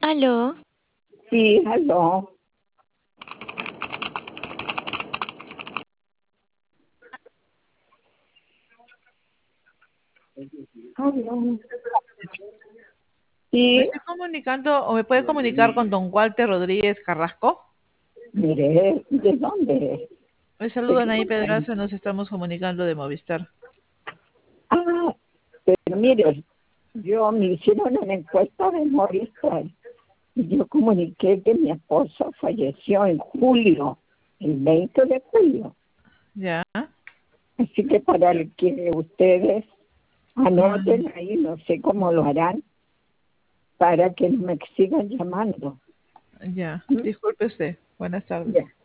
Aló, Sí, aló. Aló. Me Sí, estoy comunicando, o me puede comunicar con don Walter Rodríguez Carrasco. mire, ¿de dónde es? Me ¿De saluda qué Anaí compañía? Pedraza, nos estamos comunicando de Movistar. Ah, pero mire, me hicieron una encuesta de Movistar y yo comuniqué que mi esposo falleció en julio, el 20 de julio. ¿Ya? Así que para que ustedes Mm, anoten ahí, no sé cómo lo harán, para que no me sigan llamando. ya. ¿Mm? Disculpe usted. Buenas Ya. tardes.